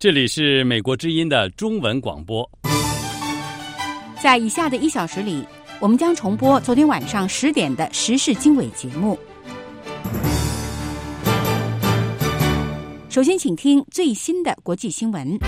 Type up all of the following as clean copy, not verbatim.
这里是美国之音的中文广播。 在以下的1小时里，我们将重播昨天晚上10点的时事经纬节目。首先请听最新的国际新闻。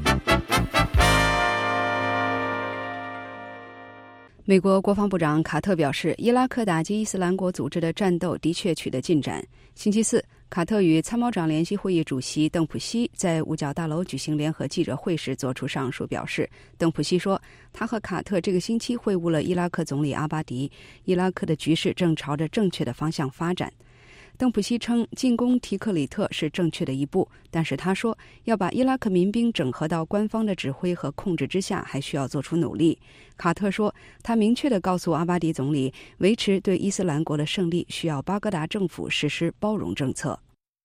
美国国防部长卡特表示，伊拉克打击伊斯兰国组织的战斗的确取得进展。星期四，卡特与参谋长联席会议主席邓普西在五角大楼举行联合记者会时作出上述表示。邓普西说，他和卡特这个星期会晤了伊拉克总理阿巴迪，伊拉克的局势正朝着正确的方向发展。邓普西称，进攻提克里特是正确的一步，但是他说，要把伊拉克民兵整合到官方的指挥和控制之下，还需要做出努力。卡特说，他明确地告诉阿巴迪总理，维持对伊斯兰国的胜利需要巴格达政府实施包容政策。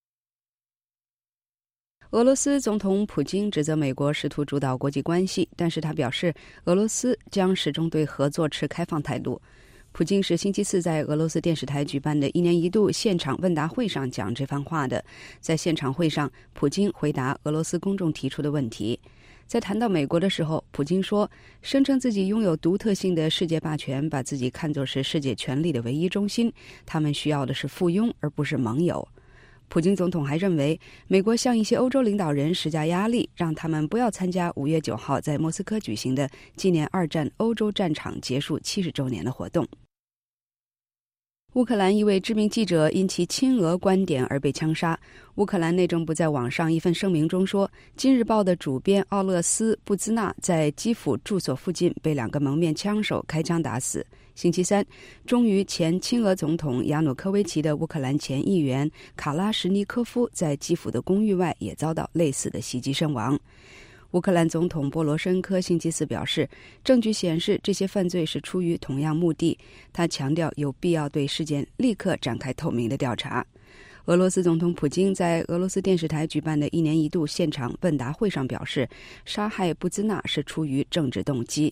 俄罗斯总统普京指责美国试图主导国际关系，但是他表示，俄罗斯将始终对合作持开放态度。普京是星期四在俄罗斯电视台举办的1年1度现场问答会上讲这番话的。在现场会上，普京回答俄罗斯公众提出的问题。在谈到美国的时候，普京说，声称自己拥有独特性的世界霸权，把自己看作是世界权力的唯一中心，他们需要的是附庸而不是盟友。普京总统还认为，美国向一些欧洲领导人施加压力，让他们不要参加5月9号在莫斯科举行的纪念2战欧洲战场结束70周年的活动。乌克兰一位知名记者因其亲俄观点而被枪杀。乌克兰内政部在网上一份声明中说，《今日报》的主编奥勒斯·布兹纳在基辅住所附近被2个蒙面枪手开枪打死。星期三，忠于前亲俄总统亚努科维奇的乌克兰前议员卡拉什尼科夫在基辅的公寓外也遭到类似的袭击身亡。乌克兰总统波罗申科星期四表示，证据显示这些犯罪是出于同样目的。他强调有必要对事件立刻展开透明的调查。俄罗斯总统普京在俄罗斯电视台举办的1年1度现场问答会上表示，杀害布兹纳是出于政治动机。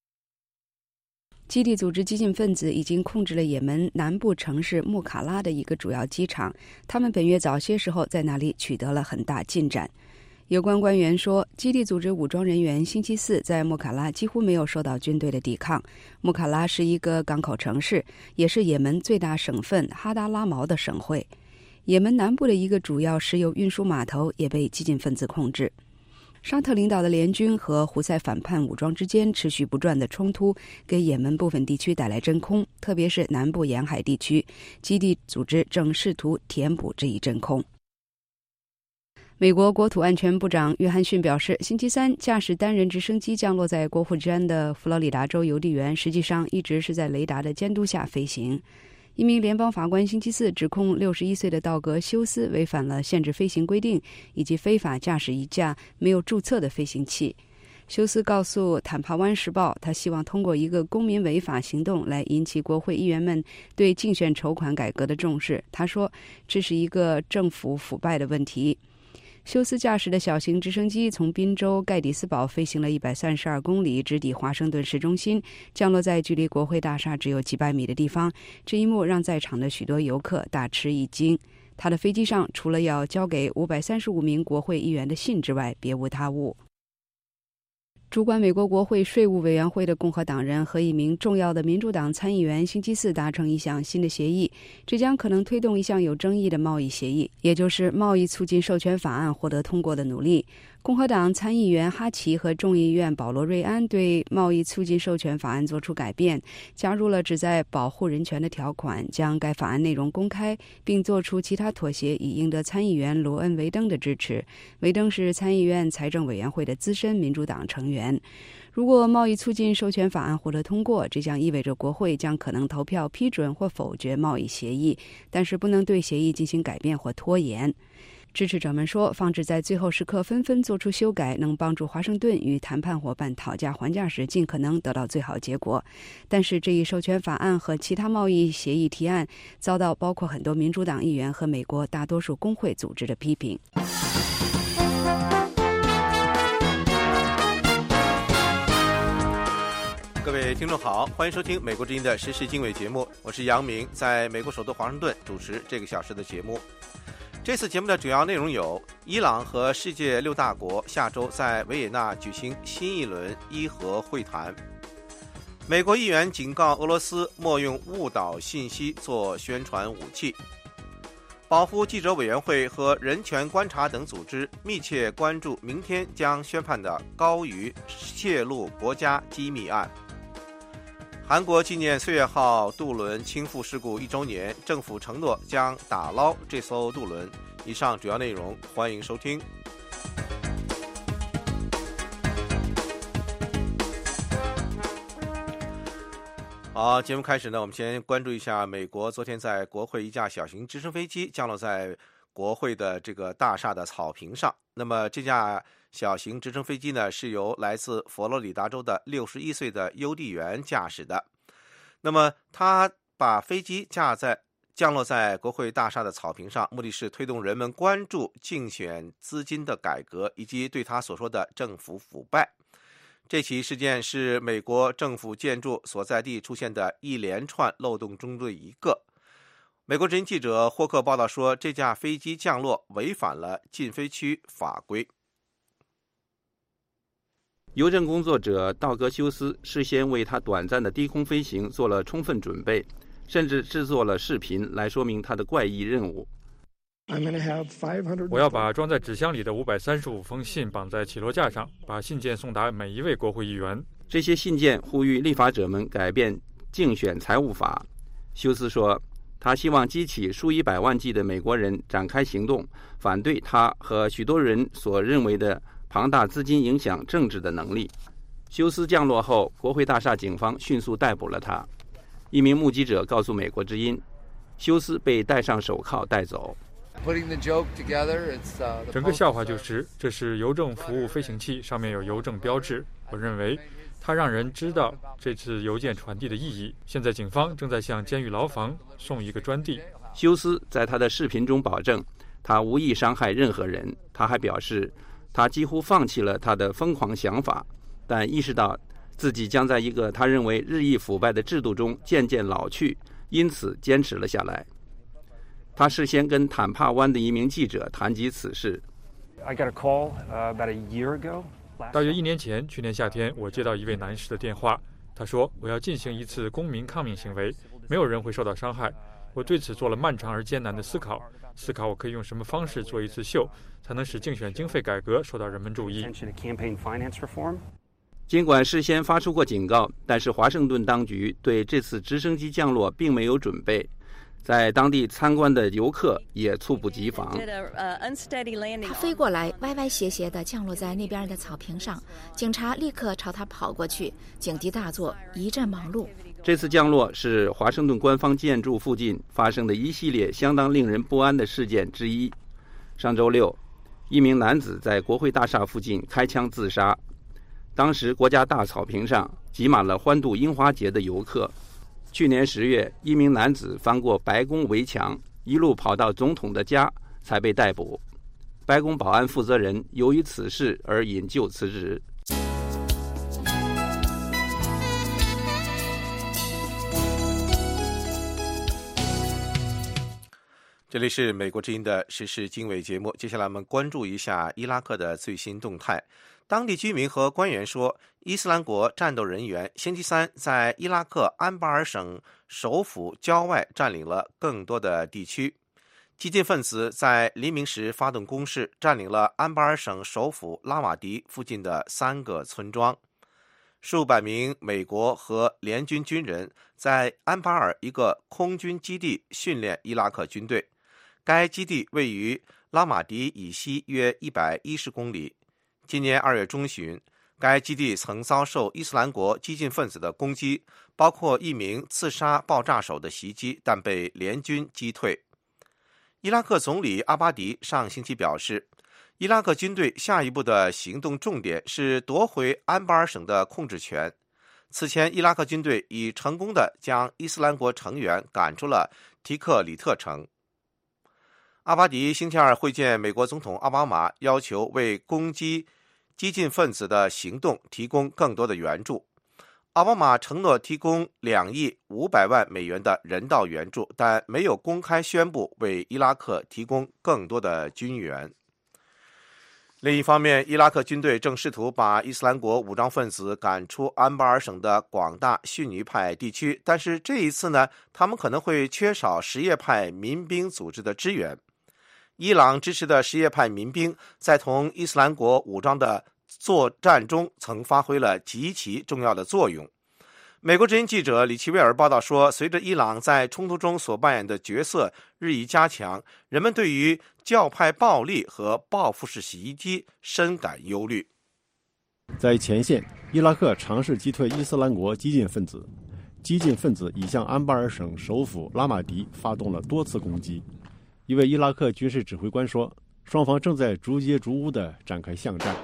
基地组织激进分子已经控制了也门南部城市穆卡拉的一个主要机场，他们本月早些时候在那里取得了很大进展。有关官员说，基地组织武装人员星期四在穆卡拉几乎没有受到军队的抵抗。穆卡拉是一个港口城市，也是也门最大省份哈达拉毛的省会。也门南部的一个主要石油运输码头也被激进分子控制。沙特领导的联军和胡塞反叛武装之间持续不断的冲突，给也门部分地区带来真空，特别是南部沿海地区。基地组织正试图填补这一真空。美国国土安全部长约翰逊表示，星期三驾驶单人直升机降落在国会山的佛罗里达州邮递员，实际上一直是在雷达的监督下飞行。一名联邦法官星期四指控61岁的道格休斯违反了限制飞行规定，以及非法驾驶一架没有注册的飞行器。休斯告诉坦帕湾时报，他希望通过一个公民违法行动来引起国会议员们对竞选筹款改革的重视。他说，这是一个政府腐败的问题。休斯驾驶的小型直升机从宾州盖蒂斯堡飞行了132公里，直抵华盛顿市中心，降落在距离国会大厦只有几百米的地方。这一幕让在场的许多游客大吃一惊。他的飞机上除了要交给535名国会议员的信之外，别无他物。主管美国国会税务委员会的共和党人和一名重要的民主党参议员星期四达成一项新的协议，这将可能推动一项有争议的贸易协议，也就是贸易促进授权法案获得通过的努力。共和党参议员哈奇和众议院保罗瑞安对贸易促进授权法案作出改变，加入了旨在保护人权的条款，将该法案内容公开，并做出其他妥协，以赢得参议员罗恩·维登的支持。维登是参议院财政委员会的资深民主党成员。如果贸易促进授权法案获得通过，这将意味着国会将可能投票批准或否决贸易协议，但是不能对协议进行改变或拖延。支持者们说，防止在最后时刻纷纷做出修改，能帮助华盛顿与谈判伙伴讨价还价时尽可能得到最好结果。但是这一授权法案和其他贸易协议提案遭到包括很多民主党议员和美国大多数工会组织的批评。 各位听众好，欢迎收听美国之音的时事经纬节目，我是杨明，在美国首都华盛顿主持这个小时的节目。 这次节目的主要内容有：伊朗和世界6大国下周在维也纳举行新一轮伊核会谈；美国议员警告俄罗斯莫用误导信息做宣传武器；保护记者委员会和人权观察等组织密切关注明天将宣判的高于泄露国家机密案；韩国纪念岁月号渡轮倾覆事故1周年，政府承诺将打捞这艘渡轮。以上主要内容，欢迎收听。好，节目开始呢，我们先关注一下美国昨天在国会一架小型直升飞机降落在国会的这个大厦的草坪上。那么这架小型直升飞机呢，是由来自佛罗里达州的61岁的邮递员驾驶的。那么他把飞机降落在国会大厦的草坪上，目的是推动人们关注竞选资金的改革，以及对他所说的政府腐败。这起事件是美国政府建筑所在地出现的一连串漏洞中的一个。美国之音记者霍克报道说，这架飞机降落违反了禁飞区法规。 邮政工作者道格休斯事先为他短暂的低空飞行做了充分准备，甚至制作了视频来说明他的怪异任务。 我要把装在纸箱里的535封信绑在起落架上，把信件送达每一位国会议员。 这些信件呼吁立法者们改变竞选财务法。休斯说，他希望激起数以百万计的美国人展开行动，反对他和许多人所认为的庞大资金影响政治的能力。休斯降落后，国会大厦警方迅速逮捕了他。一名目击者告诉美国之音，休斯被戴上手铐带走。 整个笑话就是，这是邮政服务飞行器，上面有邮政标志。我认为它让人知道这次邮件传递的意义。现在警方正在向监狱牢房送一个专递。 休斯在他的视频中保证，他无意伤害任何人。他还表示，他几乎放弃了他的疯狂想法，但意识到自己将在一个他认为日益腐败的制度中渐渐老去，因此坚持了下来。他事先跟坦帕湾的一名记者谈及此事。 大约1年前，去年夏天，我接到一位男士的电话，他说我要进行一次公民抗命行为，没有人会受到伤害。我对此做了漫长而艰难的思考我可以用什么方式做一次秀，才能使竞选经费改革受到人们注意。 尽管事先发出过警告，但是华盛顿当局对这次直升机降落并没有准备。在当地参观的游客也猝不及防。 他飞过来，歪歪斜斜地降落在那边的草坪上，警察立刻朝他跑过去，警笛大作，一阵忙碌。 这次降落是华盛顿官方建筑附近发生的一系列相当令人不安的事件之一。上周六，一名男子在国会大厦附近开枪自杀。当时国家大草坪上挤满了欢度樱花节的游客。去年10月，一名男子翻过白宫围墙，一路跑到总统的家，才被逮捕。白宫保安负责人由于此事而引咎辞职。 这里是美国之音的时事经纬节目，接下来我们关注一下伊拉克的最新动态。当地居民和官员说，伊斯兰国战斗人员星期三在伊拉克安巴尔省首府郊外占领了更多的地区。激进分子在黎明时发动攻势，占领了安巴尔省首府拉瓦迪附近的3个村庄。数百名美国和联军军人在安巴尔一个空军基地训练伊拉克军队。该基地位于拉马迪以西约110公里。今年2月中旬，该基地曾遭受伊斯兰国激进分子的攻击，包括一名刺杀爆炸手的袭击，但被联军击退。伊拉克总理阿巴迪上星期表示，伊拉克军队下一步的行动重点是夺回安巴尔省的控制权。此前，伊拉克军队已成功地将伊斯兰国成员赶出了提克里特城。阿巴迪星期二会见美国总统奥巴马，要求为攻击激进分子的行动提供更多的援助。 奥巴马承诺提供2亿500万美元的人道援助，但没有公开宣布为伊拉克提供更多的军援。另一方面，伊拉克军队正试图把伊斯兰国武装分子赶出安巴尔省的广大逊尼派地区，但是这一次呢，他们可能会缺少什叶派民兵组织的支援。伊朗支持的什叶派民兵在同伊斯兰国武装的作战中曾发挥了极其重要的作用。美国之音记者李奇威尔报道说，随着伊朗在冲突中所扮演的角色日益加强，人们对于教派暴力和报复式袭击深感忧虑。 在前线，伊拉克尝试击退伊斯兰国激进分子，激进分子已向安巴尔省首府拉马迪发动了多次攻击。一位伊拉克军事指挥官说，双方正在逐街逐屋地展开巷战。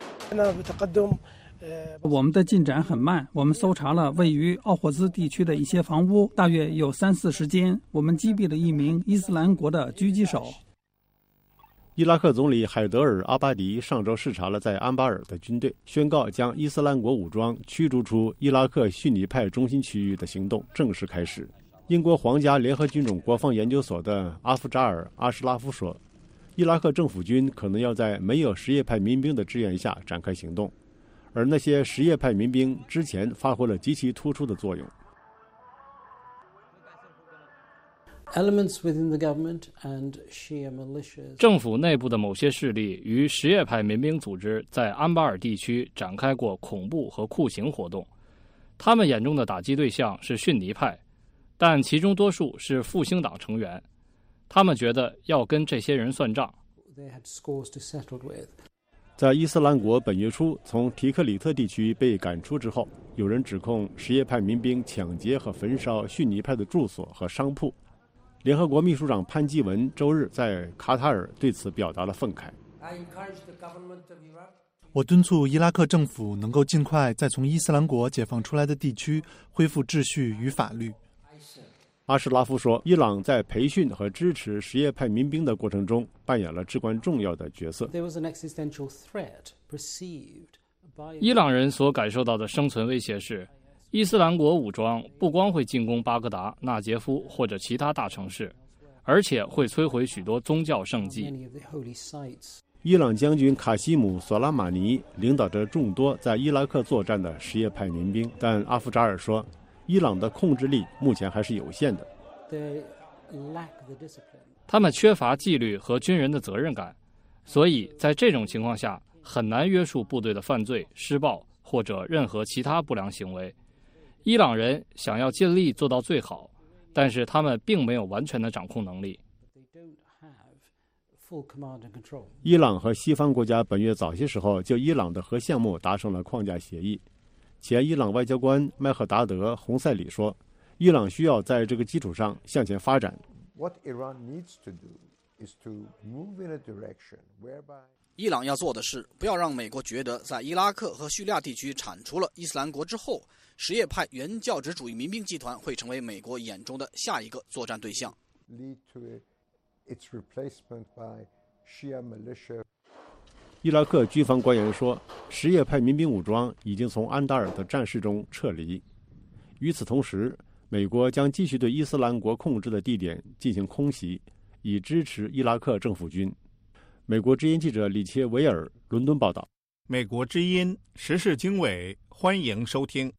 我们的进展很慢，我们搜查了位于奥霍兹地区的一些房屋，大约有3-40间。我们击毙了一名伊斯兰国的狙击手。 伊拉克总理海德尔·阿巴迪上周视察了在安巴尔的军队，宣告将伊斯兰国武装驱逐出伊拉克逊尼派中心区域的行动正式开始。英国皇家联合军种国防研究所的阿夫扎尔·阿什拉夫说，伊拉克政府军可能要在没有什叶派民兵的支援下展开行动，而那些什叶派民兵之前发挥了极其突出的作用。 政府内部的某些势力与什叶派民兵组织在安巴尔地区展开过恐怖和酷刑活动，他们眼中的打击对象是逊尼派，但其中多数是复兴党成员，他们觉得要跟这些人算账。 在伊斯兰国本月初从提克里特地区被赶出之后，有人指控什叶派民兵抢劫和焚烧逊尼派的住所和商铺。联合国秘书长潘基文周日在卡塔尔对此表达了愤慨。 我敦促伊拉克政府能够尽快在从伊斯兰国解放出来的地区恢复秩序与法律。 阿什拉夫说，伊朗在培训和支持什叶派民兵的过程中扮演了至关重要的角色。 伊朗人所感受到的生存威胁是，伊斯兰国武装不光会进攻巴格达、纳杰夫或者其他大城市，而且会摧毁许多宗教圣迹。 伊朗将军卡西姆·索拉马尼领导着众多在伊拉克作战的什叶派民兵，但阿夫扎尔说，伊朗的控制力目前还是有限的。 他们缺乏纪律和军人的责任感，所以在这种情况下很难约束部队的犯罪、施暴或者任何其他不良行为。伊朗人想要尽力做到最好，但是他们并没有完全的掌控能力。 伊朗和西方国家本月早些时候就伊朗的核项目达成了框架协议。前伊朗外交官麦赫达德·洪塞里说，伊朗需要在这个基础上向前发展。 伊朗要做的是，不要让美国觉得在伊拉克和叙利亚地区铲除了伊斯兰国之后，什叶派原教旨主义民兵集团会成为美国眼中的下一个作战对象。 伊拉克军方官员说，什叶派民兵武装已经从安达尔的战事中撤离。与此同时，美国将继续对伊斯兰国控制的地点进行空袭，以支持伊拉克政府军。美国之音记者李切维尔伦敦报道。 美国之音时事经纬，欢迎收听。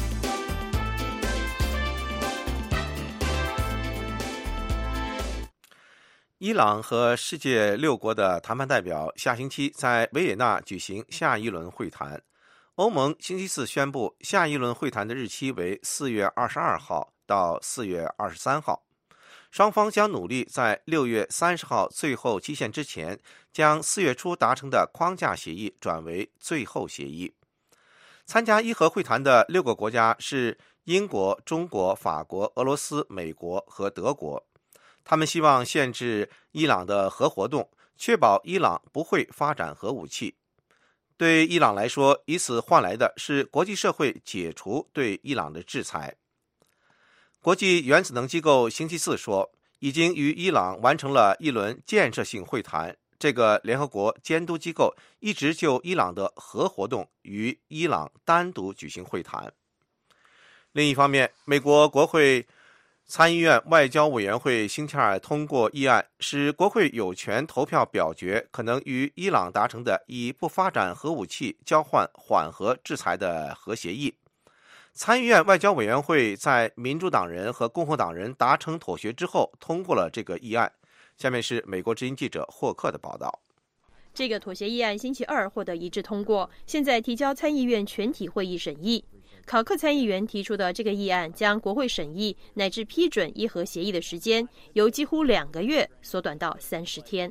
伊朗和世界6国的谈判代表下星期在维也纳举行下一轮会谈。欧盟星期四宣布，下一轮会谈的日期为4月22号到4月23号。双方将努力在6月30号最后期限之前，将4月初达成的框架协议转为最后协议。参加伊核会谈的6个国家是英国、中国、法国、俄罗斯、美国和德国。他们希望限制伊朗的核活动，确保伊朗不会发展核武器。对伊朗来说，以此换来的是国际社会解除对伊朗的制裁。国际原子能机构星期四说，已经与伊朗完成了一轮建设性会谈。这个联合国监督机构一直就伊朗的核活动与伊朗单独举行会谈。 另一方面，美国国会参议院外交委员会星期二通过议案，使国会有权投票表决可能与伊朗达成的以不发展核武器交换缓和制裁的核协议。参议院外交委员会在民主党人和共和党人达成妥协之后通过了这个议案。下面是美国之音记者霍克的报道。 这个妥协议案星期二获得一致通过，现在提交参议院全体会议审议。考克参议员提出的这个议案将国会审议乃至批准伊核协议的时间由几乎2个月缩短到30天。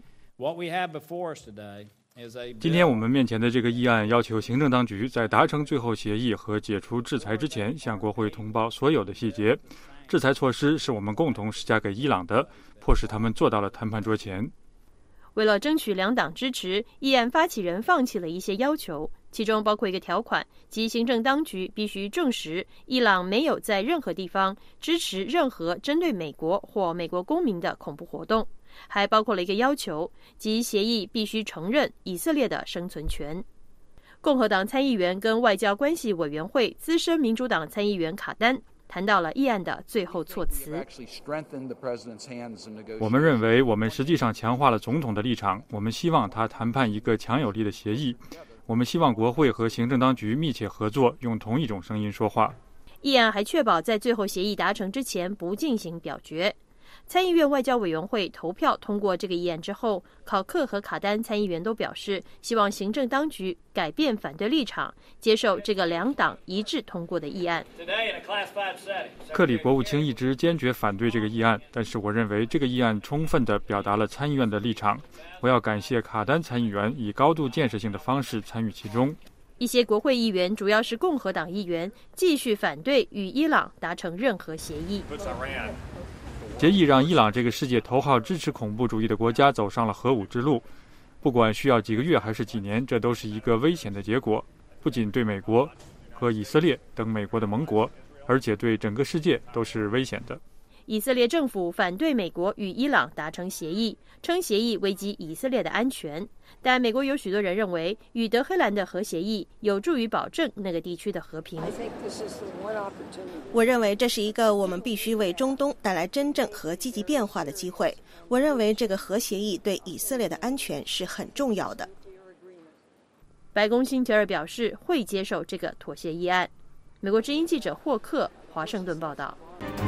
今天我们面前的这个议案要求行政当局在达成最后协议和解除制裁之前向国会通报所有的细节。制裁措施是我们共同施加给伊朗的，迫使他们坐到了谈判桌前。 为了争取两党支持，议案发起人放弃了一些要求，其中包括一个条款，即行政当局必须证实伊朗没有在任何地方支持任何针对美国或美国公民的恐怖活动，还包括了一个要求，即协议必须承认以色列的生存权。共和党参议员跟外交关系委员会资深民主党参议员卡丹谈到了议案的最后措辞。 我们认为我们实际上强化了总统的立场，我们希望他谈判一个强有力的协议，我们希望国会和行政当局密切合作，用同一种声音说话。 议案还确保在最后协议达成之前不进行表决。参议院外交委员会投票通过这个议案之后，考克和卡丹参议员都表示希望行政当局改变反对立场，接受这个两党一致通过的议案。 克里国务卿一直坚决反对这个议案，但是我认为这个议案充分地表达了参议院的立场。我要感谢卡丹参议员以高度建设性的方式参与其中。 一些国会议员，主要是共和党议员，继续反对与伊朗达成任何协议。 协议让伊朗这个世界头号支持恐怖主义的国家走上了核武之路，不管需要几个月还是几年，这都是一个危险的结果，不仅对美国和以色列等美国的盟国，而且对整个世界都是危险的。 以色列政府反对美国与伊朗达成协议，称协议危及以色列的安全。但美国有许多人认为，与德黑兰的核协议有助于保证那个地区的和平。 我认为这是一个我们必须为中东带来真正和积极变化的机会。我认为这个核协议对以色列的安全是很重要的。 白宫星期二表示会接受这个妥协议案。美国之音记者霍克华盛顿报道。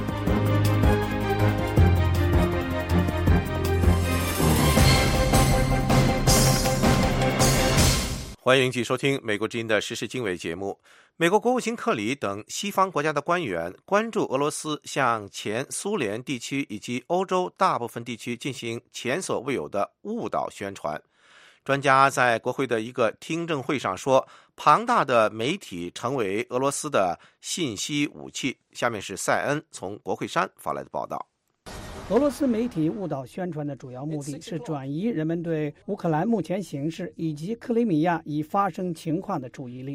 欢迎继续收听美国之音的时事经纬节目。美国国务卿克里等西方国家的官员关注俄罗斯向前苏联地区以及欧洲大部分地区进行前所未有的误导宣传。专家在国会的一个听证会上说，庞大的媒体成为俄罗斯的信息武器。下面是塞恩从国会山发来的报道。 俄罗斯媒体误导宣传的主要目的是转移人们对乌克兰目前形势以及克里米亚已发生情况的注意力。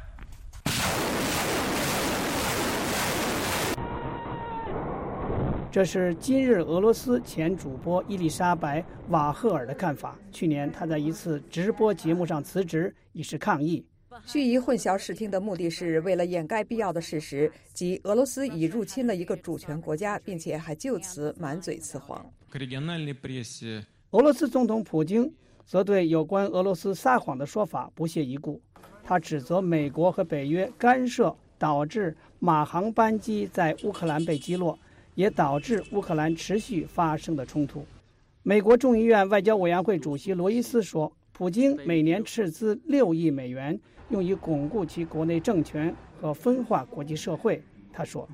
这是今日俄罗斯前主播伊丽莎白·瓦赫尔的看法。去年他在一次直播节目上辞职，以示抗议。 蓄意混淆视听的目的是为了掩盖必要的事实，即俄罗斯已入侵了一个主权国家，并且还就此满嘴雌黄。 俄罗斯总统普京则对有关俄罗斯撒谎的说法不屑一顾，他指责美国和北约干涉，导致马航班机在乌克兰被击落，也导致乌克兰持续发生的冲突。美国众议院外交委员会主席罗伊斯说，普京每年斥资6亿美元用于巩固其国内政权和分化国际社会。他说，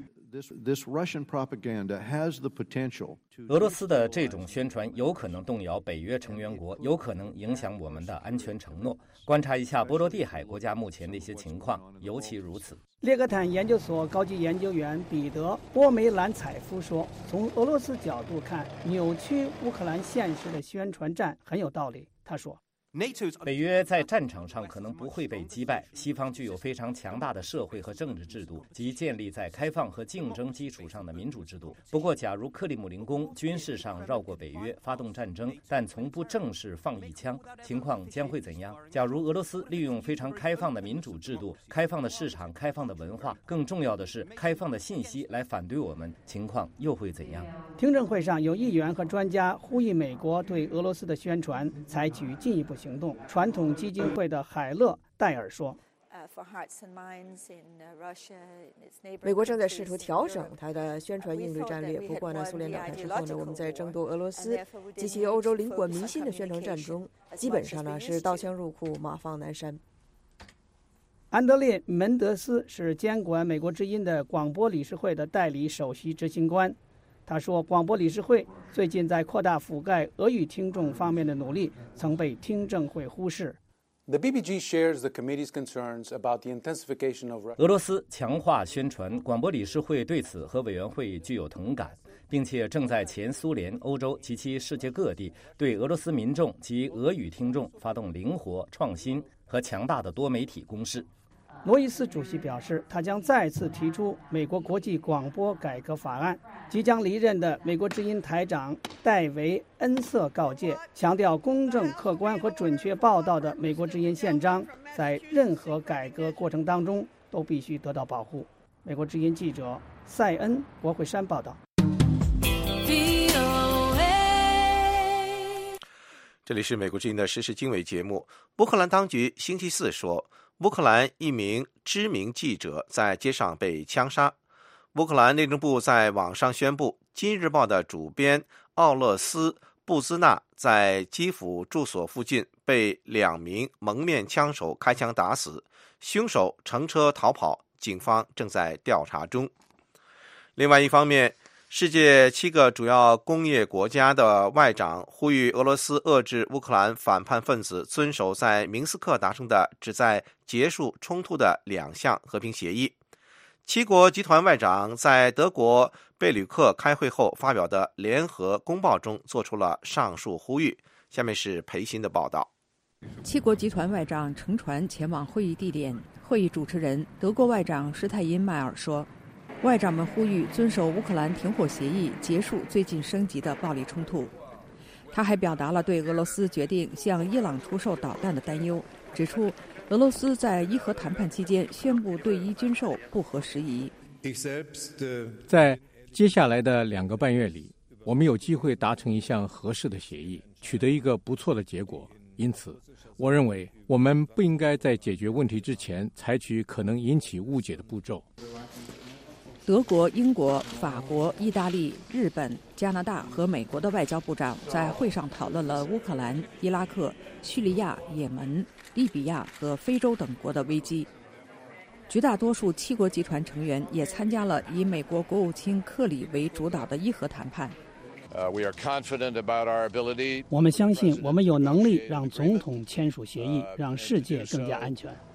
俄罗斯的这种宣传有可能动摇北约成员国，有可能影响我们的安全承诺。观察一下波罗的海国家目前的一些情况，尤其如此。 列格坦研究所高级研究员彼得·波梅兰采夫说，从俄罗斯角度看，扭曲乌克兰现实的宣传战很有道理。他说， 北约在战场上可能不会被击败，西方具有非常强大的社会和政治制度及建立在开放和竞争基础上的民主制度。不过，假如克里姆林宫军事上绕过北约发动战争，但从不正式放一枪，情况将会怎样？假如俄罗斯利用非常开放的民主制度、开放的市场、开放的文化，更重要的是开放的信息来反对我们，情况又会怎样？ 听证会上有议员和专家呼吁美国对俄罗斯的宣传采取进一步行动。传统基金会的海勒戴尔说， 美国正在试图调整它的宣传应对战略。不过呢，苏联倒台之后呢，我们在争夺俄罗斯及其欧洲邻国民心的宣传战中，基本上呢是刀枪入库，马放南山。 安德烈·门德斯是监管美国之音的广播理事会的代理首席执行官。他说，广播理事会最近在扩大覆盖俄语听众方面的努力曾被听证会忽视。 俄罗斯强化宣传，广播理事会对此和委员会具有同感，并且正在前苏联、欧洲及其世界各地对俄罗斯民众及俄语听众发动灵活、创新和强大的多媒体攻势。 罗伊斯主席表示，他将再次提出美国国际广播改革法案。即将离任的美国之音台长戴维·恩瑟告诫，强调公正、客观和准确报道的美国之音宪章在任何改革过程当中都必须得到保护。美国之音记者塞恩·国会山报道。 这里是美国之音的时事经纬节目。乌克兰当局星期四说，乌克兰一名知名记者在街上被枪杀。乌克兰内政部在网上宣布，《今日报》的主编奥勒斯·布兹纳在基辅住所附近被2名蒙面枪手开枪打死，凶手乘车逃跑，警方正在调查中。另外一方面，世界7个主要工业国家的外长呼吁俄罗斯遏制乌克兰反叛分子遵守在明斯克达成的旨在结束冲突的2项和平协议。7国集团外长在德国贝吕克开会后发表的联合公报中做出了上述呼吁。下面是裴鑫的报道。 7国集团外长乘船前往会议地点，会议主持人德国外长施泰因迈尔说，外长们呼吁遵守乌克兰停火协议，结束最近升级的暴力冲突。他还表达了对俄羅斯决定向伊朗出售导弹的担忧，指出俄罗斯在伊核谈判期间宣布对伊军售不合时宜。 在接下来的2个半月里，我们有机会达成一项合适的协议，取得一个不错的结果。因此，我认为我们不应该在解决问题之前采取可能引起误解的步骤。 德国、英国、法国、意大利、日本、加拿大和美国的外交部长在会上讨论了乌克兰、伊拉克、叙利亚、也门、利比亚和非洲等国的危机。绝大多数7国集团成员也参加了以美国国务卿克里为主导的伊核谈判。 我们相信我们有能力让总统签署协议，让世界更加安全。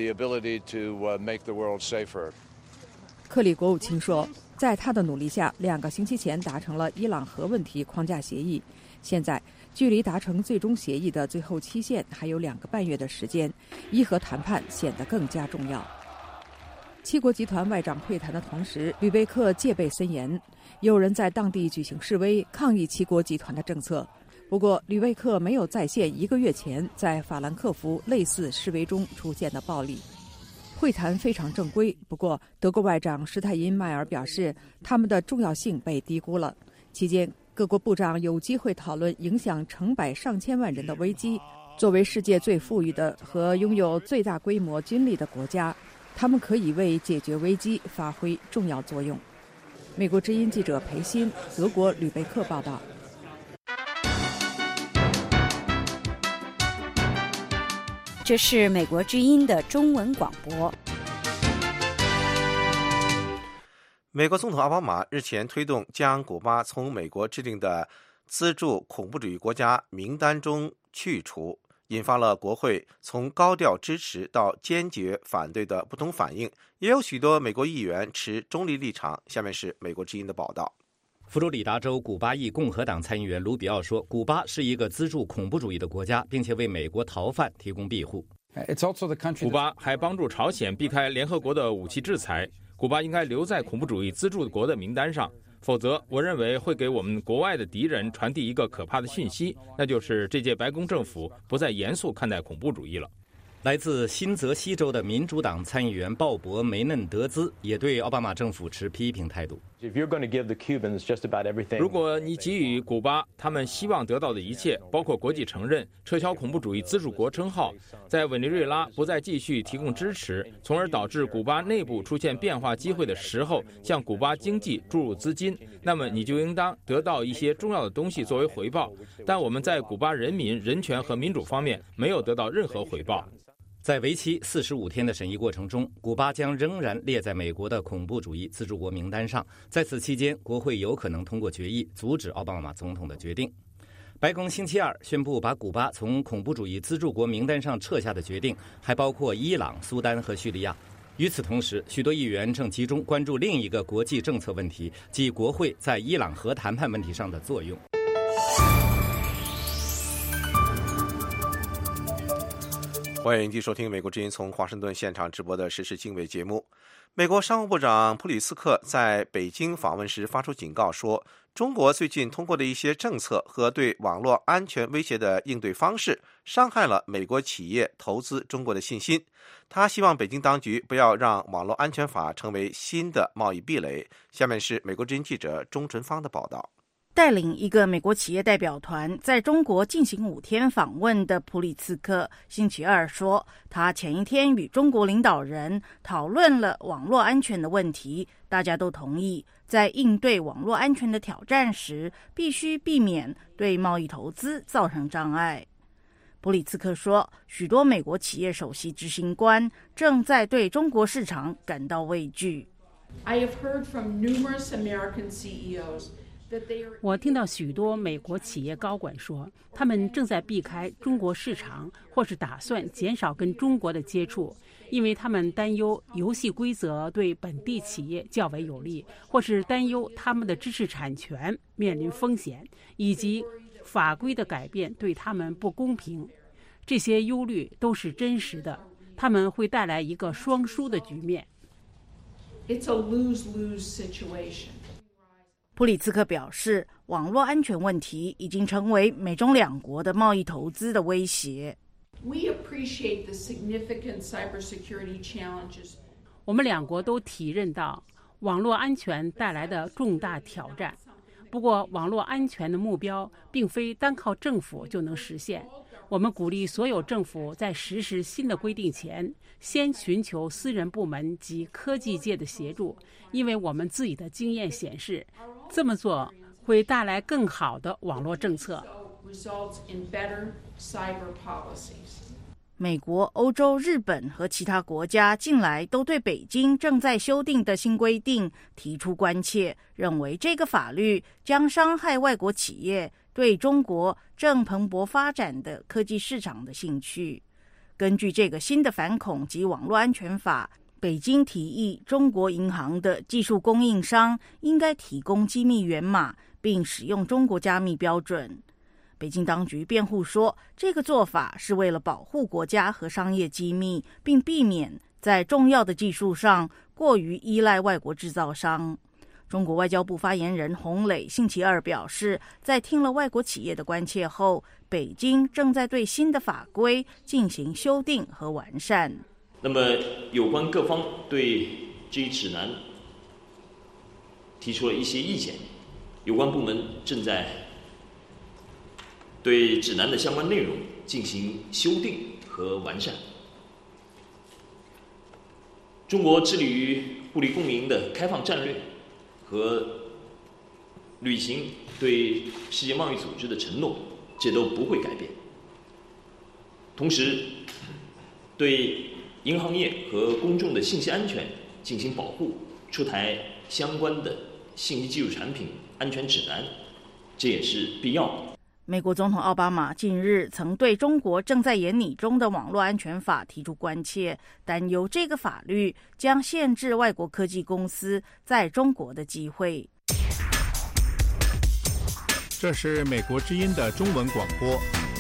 克里国务卿说，在他的努力下，2个星期前达成了伊朗核问题框架协议。现在距离达成最终协议的最后期限还有2个半月的时间，伊核谈判显得更加重要。7国集团外长会谈的同时，吕贝克戒备森严，有人在当地举行示威抗议7国集团的政策。不过，吕贝克没有再现1个月前在法兰克福类似示威中出现的暴力。会谈非常正规，不过德国外长施泰因迈尔表示，他们的重要性被低估了。期间，各国部长有机会讨论影响成百上千万人的危机。作为世界最富裕的和拥有最大规模军力的国家，他们可以为解决危机发挥重要作用。美国之音记者裴鑫，德国吕贝克报道。 这是美国之音的中文广播。 美国总统奥巴马日前推动将古巴从美国制定的资助恐怖主义国家名单中去除，引发了国会从高调支持到坚决反对的不同反应，也有许多美国议员持中立立场。下面是美国之音的报道。 佛罗里达州古巴裔共和党参议员卢比奥说，古巴是一个资助恐怖主义的国家，并且为美国逃犯提供庇护。 古巴还帮助朝鲜避开联合国的武器制裁。古巴应该留在恐怖主义资助国的名单上，否则我认为会给我们国外的敌人传递一个可怕的讯息，那就是这届白宫政府不再严肃看待恐怖主义了。 来自新泽西州的民主党参议员鲍勃·梅嫩德兹也对奥巴马政府持批评态度。 如果你给予古巴他们希望得到的一切，包括国际承认、撤销恐怖主义资助国称号，在委内瑞拉不再继续提供支持，从而导致古巴内部出现变化机会的时候，向古巴经济注入资金，那么你就应当得到一些重要的东西作为回报。但我们在古巴人民人权和民主方面没有得到任何回报。 在为期45天的审议过程中，古巴将仍然列在美国的恐怖主义资助国名单上。在此期间，国会有可能通过决议阻止奥巴马总统的决定。白宫星期二宣布把古巴从恐怖主义资助国名单上撤下的决定，还包括伊朗、苏丹和叙利亚。与此同时，许多议员正集中关注另一个国际政策问题，即国会在伊朗核谈判问题上的作用。 欢迎继续收听美国之音从华盛顿现场直播的时事经纬节目。美国商务部长普里斯克在北京访问时发出警告说，中国最近通过的一些政策和对网络安全威胁的应对方式，伤害了美国企业投资中国的信心。他希望北京当局不要让网络安全法成为新的贸易壁垒。下面是美国之音记者钟纯芳的报道。 带领一个美国企业代表团在中国进行5天访问的普里茨克星期二说，他前一天与中国领导人讨论了网络安全的问题，大家都同意在应对网络安全的挑战时，必须避免对贸易投资造成障碍。普里茨克说，许多美国企业首席执行官正在对中国市场感到畏惧。 我听到许多美国企业高管说，他们正在避开中国市场，或是打算减少跟中国的接触，因为他们担忧游戏规则对本地企业较为有利，或是担忧他们的知识产权面临风险，以及法规的改变对他们不公平。这些忧虑都是真实的，他们会带来一个双输的局面。 It's a lose-lose situation. 普里茨克表示，网络安全问题已经成为美中两国的贸易投资的威胁。 我们两国都体认到网络安全带来的重大挑战。不过，网络安全的目标并非单靠政府就能实现。我们鼓励所有政府在实施新的规定前，先寻求私人部门及科技界的协助，因为我们自己的经验显示，这么做会带来更好的网络政策。 美国、欧洲、日本和其他国家近来都对北京正在修订的新规定提出关切，认为这个法律将伤害外国企业对中国正蓬勃发展的科技市场的兴趣。根据这个新的反恐及网络安全法，北京提议中国银行的技术供应商应该提供机密源码，并使用中国加密标准。北京当局辩护说，这个做法是为了保护国家和商业机密，并避免在重要的技术上过于依赖外国制造商。中国外交部发言人洪磊星期二表示，在听了外国企业的关切后，北京正在对新的法规进行修订和完善。 那么，有关各方对这一指南提出了一些意见，有关部门正在对指南的相关内容进行修订和完善。中国致力于互利共赢的开放战略和履行对世界贸易组织的承诺，这都不会改变。同时，对银行业和公众的信息安全进行保护，出台相关的信息技术产品安全指南，这也是必要的。 美国总统奥巴马近日曾对中国正在研拟中的网络安全法提出关切，担忧这个法律将限制外国科技公司在中国的机会。 这是美国之音的中文广播。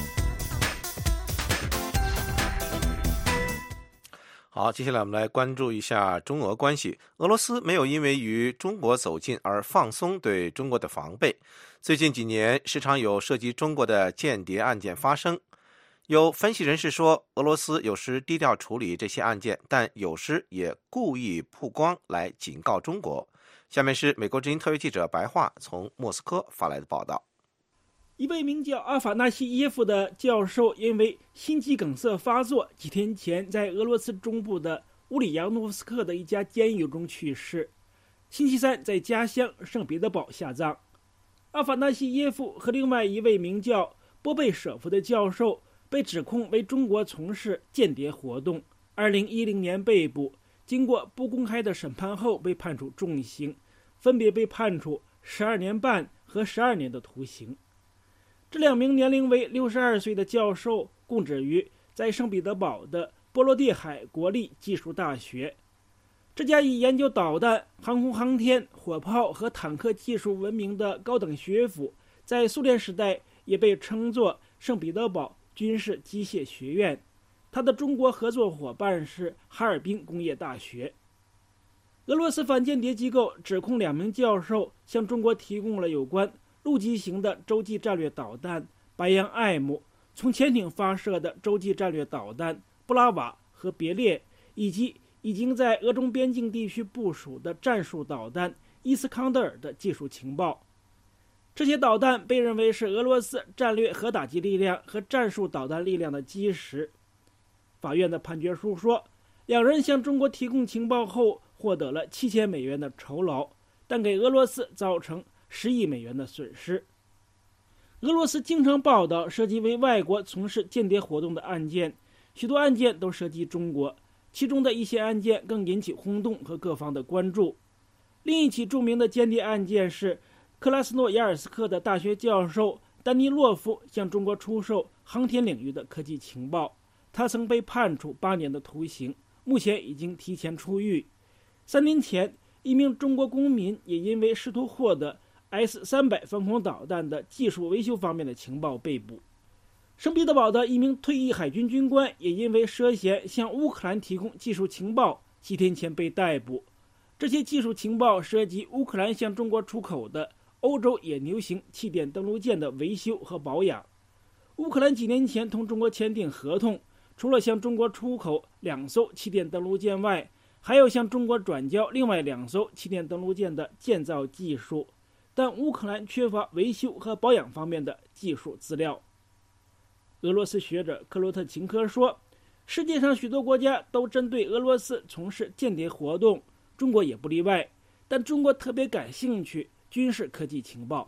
好，接下来我们来关注一下中俄关系。俄罗斯没有因为与中国走近而放松对中国的防备。最近几年，时常有涉及中国的间谍案件发生。有分析人士说，俄罗斯有时低调处理这些案件，但有时也故意曝光来警告中国。下面是美国之音特约记者白桦从莫斯科发来的报道。 一位名叫阿法纳西耶夫的教授因为心肌梗塞发作，几天前在俄罗斯中部的乌里扬诺夫斯克的一家监狱中去世，星期三在家乡圣彼得堡下葬。阿法纳西耶夫和另外一位名叫波贝舍夫的教授被指控为中国从事间谍活动，2010年被捕，经过不公开的审判后被判处重刑，分别被判处12年半和12年的徒刑。这两名年龄为62岁的教授供职于在圣彼得堡的波罗的海国立技术大学。这家以研究导弹、航空航天、火炮和坦克技术闻名的高等学府，在苏联时代也被称作圣彼得堡军事机械学院。它的中国合作伙伴是哈尔滨工业大学。俄罗斯反间谍机构指控两名教授向中国提供了有关陆基型的洲际战略导弹白杨 M、从潜艇发射的洲际战略导弹布拉瓦和别列，以及已经在俄中边境地区部署的战术导弹伊斯康德尔的技术情报。这些导弹被认为是俄罗斯战略核打击力量和战术导弹力量的基石。法院的判决书说，两人向中国提供情报后获得了7000美元的酬劳，但给俄罗斯造成10亿美元的损失。俄罗斯经常报道涉及为外国从事间谍活动的案件，许多案件都涉及中国，其中的一些案件更引起轰动和各方的关注。另一起著名的间谍案件是克拉斯诺亚尔斯克的大学教授丹尼洛夫向中国出售航天领域的科技情报，他曾被判处8年的徒刑，目前已经提前出狱。3年前，一名中国公民也因为试图获得 S-300 防空导弹的技术维修方面的情报被捕。圣彼得堡的一名退役海军军官也因为涉嫌向乌克兰提供技术情报，7天前被逮捕。这些技术情报涉及乌克兰向中国出口的欧洲野牛型气垫登陆舰的维修和保养。乌克兰几年前同中国签订合同，除了向中国出口2艘气垫登陆舰外，还要向中国转交另外2艘气垫登陆舰的建造技术，但乌克兰缺乏维修和保养方面的技术资料。俄罗斯学者克洛特琴科说，世界上许多国家都针对俄罗斯从事间谍活动，中国也不例外，但中国特别感兴趣军事科技情报。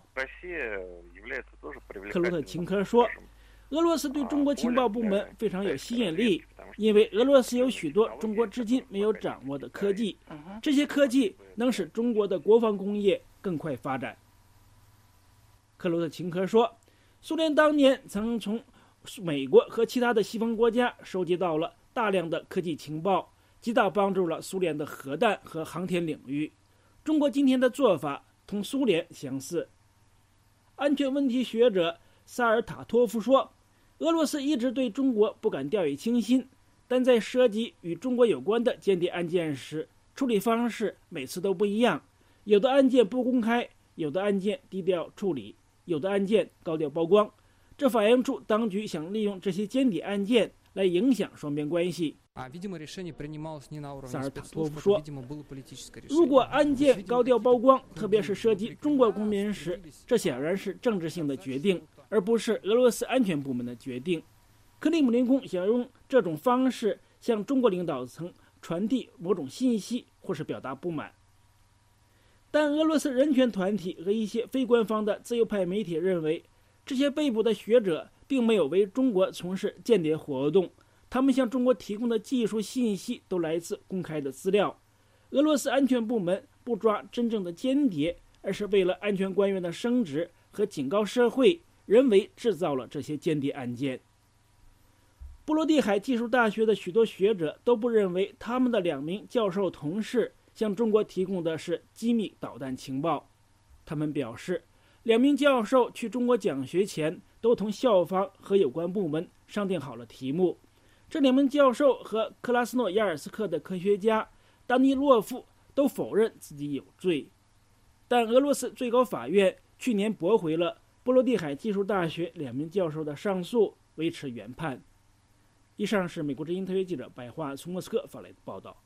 克洛特琴科说，俄罗斯对中国情报部门非常有吸引力，因为俄罗斯有许多中国至今没有掌握的科技，这些科技能使中国的国防工业更快发展。克洛特琴科说，苏联当年曾从美国和其他的西方国家收集到了大量的科技情报，极大帮助了苏联的核弹和航天领域。中国今天的做法同苏联相似。安全问题学者萨尔塔托夫说，俄罗斯一直对中国不敢掉以轻心，但在涉及与中国有关的间谍案件时，处理方式每次都不一样，有的案件不公开，有的案件低调处理，有的案件高调曝光。这反映出当局想利用这些间谍案件来影响双边关系。萨尔塔托夫说，如果案件高调曝光，特别是涉及中国公民时，这显然是政治性的决定，而不是俄罗斯安全部门的决定。克里姆林宫想用这种方式向中国领导层传递某种信息，或是表达不满。但俄罗斯人权团体和一些非官方的自由派媒体认为，这些被捕的学者并没有为中国从事间谍活动，他们向中国提供的技术信息都来自公开的资料。俄罗斯安全部门不抓真正的间谍，而是为了安全官员的升职和警告社会，人为制造了这些间谍案件。波罗的海技术大学的许多学者都不认为他们的2名教授同事向中国提供的是机密导弹情报。他们表示， 2名教授去中国讲学前，都同校方和有关部门商定好了题目。这2名教授和克拉斯诺亚尔斯克的科学家丹尼洛夫都否认自己有罪，但俄罗斯最高法院去年驳回了波罗的海技术大学2名教授的上诉，维持原判。以上是美国之音特约记者白桦从莫斯科发来的报道。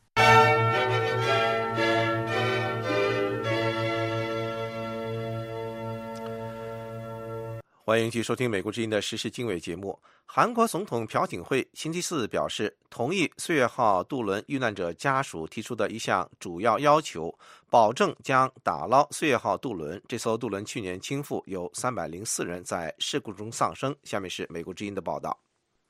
欢迎继续收听美国之音的时事经纬节目。韩国总统朴槿惠星期四表示，同意岁月号渡轮遇难者家属提出的一项主要要求，保证将打捞岁月号渡轮。这艘渡轮去年倾覆，有304人在事故中丧生。下面是美国之音的报道。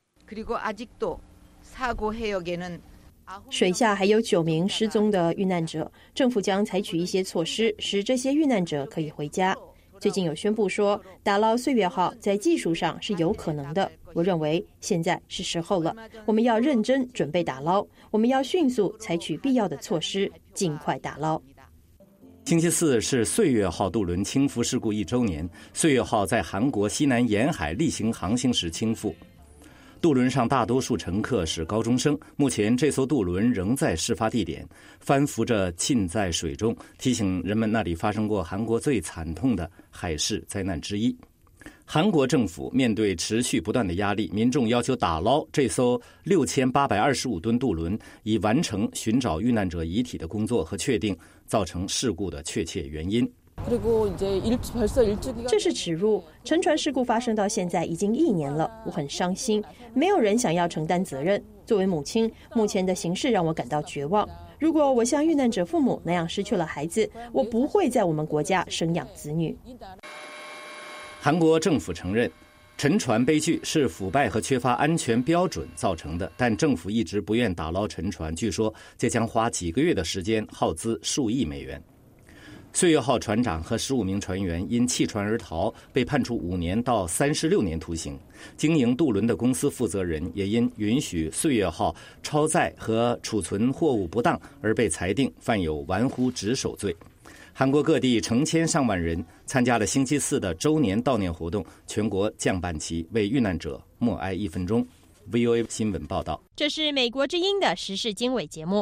水下还有9名失踪的遇难者，政府将采取一些措施，使这些遇难者可以回家。最近有宣布说，打捞岁月号在技术上是有可能的。我认为现在是时候了，我们要认真准备打捞，我们要迅速采取必要的措施，尽快打捞。 星期四是岁月号渡轮倾覆事故1周年。岁月号在韩国西南沿海例行航行时倾覆，渡轮上大多数乘客是高中生。目前这艘渡轮仍在事发地点，翻浮着浸在水中，提醒人们那里发生过韩国最惨痛的海事灾难之一。韩国政府面对持续不断的压力，民众要求打捞这艘6825吨渡轮，以完成寻找遇难者遗体的工作和确定造成事故的确切原因。 这是耻辱！沉船事故发生到现在已经1年了，我很伤心，没有人想要承担责任。作为母亲，目前的形势让我感到绝望。如果我像遇难者父母那样失去了孩子，我不会在我们国家生养子女。 韩国政府承认，沉船悲剧是腐败和缺乏安全标准造成的，但政府一直不愿打捞沉船，据说这将花几个月的时间，耗资数亿美元。岁月号船长和15名船员因弃船而逃，被判处5年到36年徒刑。经营渡轮的公司负责人也因允许岁月号超载和储存货物不当而被裁定犯有玩忽职守罪。韩国各地成千上万人参加了星期四的周年悼念活动，全国降半旗，为遇难者默哀1分钟。VOA 新闻报道。 这是美国之音的时事经纬节目。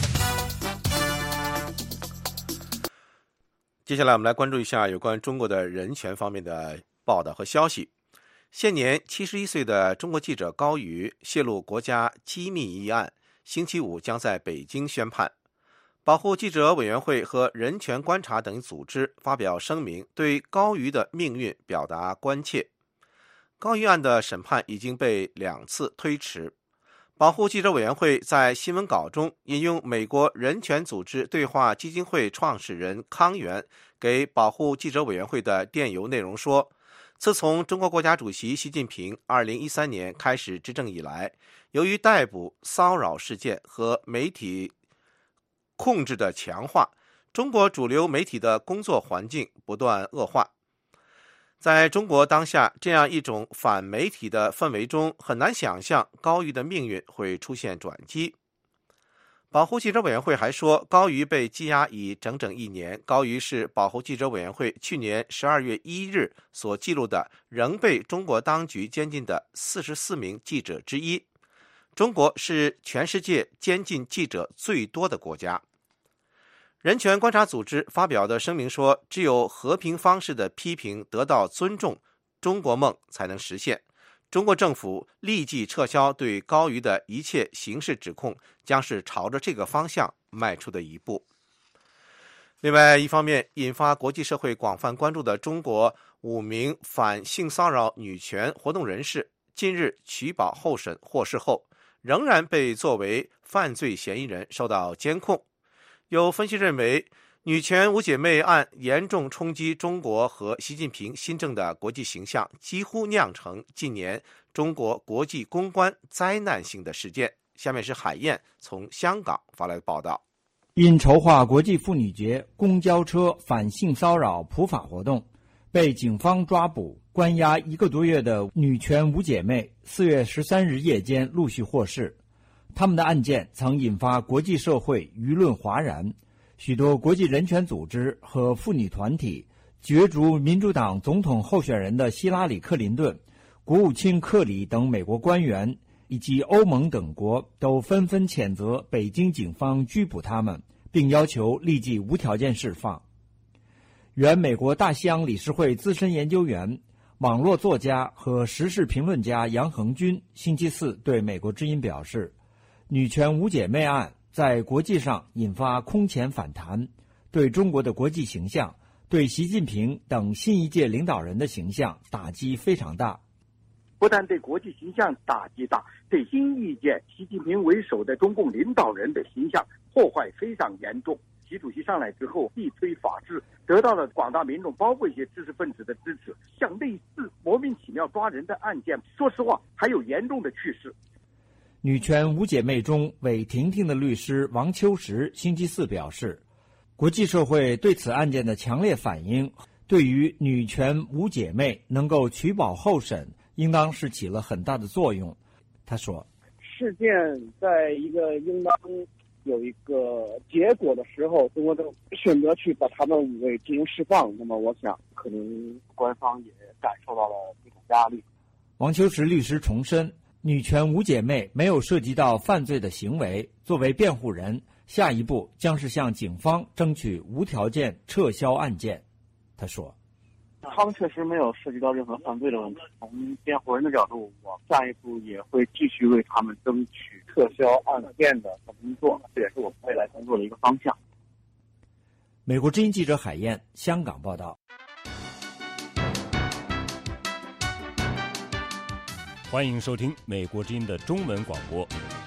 接下来我们来关注一下有关中国的人权方面的报道和消息。现年71岁的中国记者高瑜泄露国家机密一案，星期五将在北京宣判。保护记者委员会和人权观察等组织发表声明，对高瑜的命运表达关切。高瑜案的审判已经被2次推迟。保护记者委员会在新闻稿中引用美国人权组织对话基金会创始人康源给保护记者委员会的电邮内容说，自从中国国家主席习近平2013年开始执政以来，由于逮捕、骚扰事件和媒体控制的强化，中国主流媒体的工作环境不断恶化。在中国当下这样一种反媒体的氛围中，很难想象高瑜的命运会出现转机。保护记者委员会还说，高瑜被羁押已整整1年。高瑜是保护记者委员会去年12月1日所记录的仍被中国当局监禁的44名记者之一。中国是全世界监禁记者最多的国家。人权观察组织发表的声明说，只有和平方式的批评得到尊重，中国梦才能实现。中国政府立即撤销对高瑜的一切刑事指控，将是朝着这个方向迈出的一步。另外一方面，引发国际社会广泛关注的中国5名反性骚扰女权活动人士近日取保候审获释后，仍然被作为犯罪嫌疑人受到监控。有分析认为，女权五姐妹案严重冲击中国和习近平新政的国际形象，几乎酿成近年中国国际公关灾难性的事件。下面是海燕从香港发来的报道。 因筹划国际妇女节公交车反性骚扰普法活动，被警方抓捕关押1个多月的女权五姐妹4月13日夜间陆续获释。他们的案件曾引发国际社会舆论哗然，许多国际人权组织和妇女团体角逐民主党总统候选人的希拉里·克林顿、国务卿克里等美国官员以及欧盟等国都纷纷谴责北京警方拘捕他们，并要求立即无条件释放。原美国大西洋理事会资深研究员、网络作家和时事评论家杨恒军星期四对美国之音表示，女权五姐妹案在国际上引发空前反弹，对中国的国际形象、对习近平等新一届领导人的形象打击非常大。 不但对国际形象打击大，对新一届习近平为首的中共领导人的形象破坏非常严重。习主席上来之后力推法治，得到了广大民众包括一些知识分子的支持。像类似莫名其妙抓人的案件，说实话还有严重的趋势。 女权五姐妹中韦婷婷的律师王秋实星期四表示，国际社会对此案件的强烈反应，对于女权五姐妹能够取保候审应当是起了很大的作用。他说， 事件在一个应当有一个结果的时候，中国政府选择去把他们五位进行释放，那么我想可能官方也感受到了这种压力。 王秋实律师重申，女权五姐妹没有涉及到犯罪的行为，作为辩护人，下一步将是向警方争取无条件撤销案件。他说， 他们确实没有涉及到任何犯罪的问题。从辩护人的角度，我下一步也会继续为他们争取撤销案件的工作，这也是我们未来工作的一个方向。 美国之音记者海燕，香港报道。 欢迎收听美国之音的中文广播。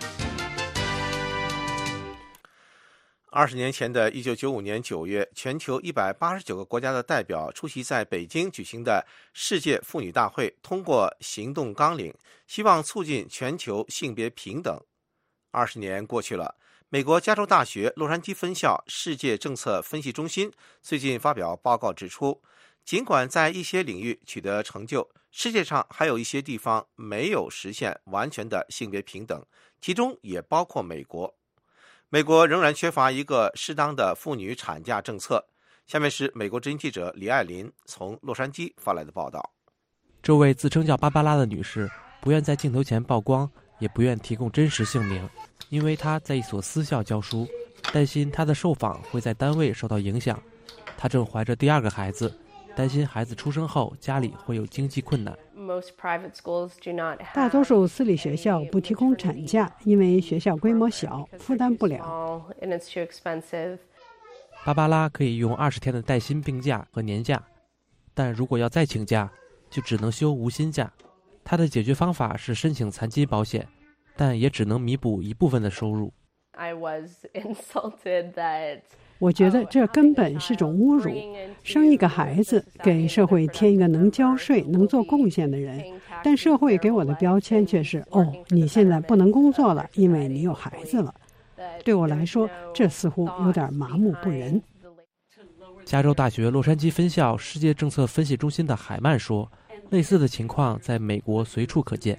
20年前的1995年9月，全球189个国家的代表出席在北京举行的世界妇女大会，通过行动纲领，希望促进全球性别平等。20年过去了，美国加州大学洛杉矶分校世界政策分析中心最近发表报告指出，尽管在一些领域取得成就，世界上还有一些地方没有实现完全的性别平等，其中也包括美国。美国仍然缺乏一个适当的妇女产假政策。下面是美国之音记者李爱林从洛杉矶发来的报道。 这位自称叫芭芭拉的女士不愿在镜头前曝光，也不愿提供真实姓名，因为她在一所私校教书，担心她的受访会在单位受到影响。她正怀着第二个孩子，担心孩子出生后家里会有经济困难。 大多数私立学校不提供产假，因为学校规模小，负担不了。 芭芭拉可以用20天的带薪病假和年假，但如果要再请假，就只能休无薪假。她的解决方法是申请残疾保险，但也只能弥补一部分的收入。 我觉得这根本是种侮辱。生一个孩子，给社会添一个能交税、能做贡献的人，但社会给我的标签却是：哦，你现在不能工作了，因为你有孩子了。对我来说，这似乎有点麻木不仁。 加州大学洛杉矶分校世界政策分析中心的海曼说，类似的情况在美国随处可见。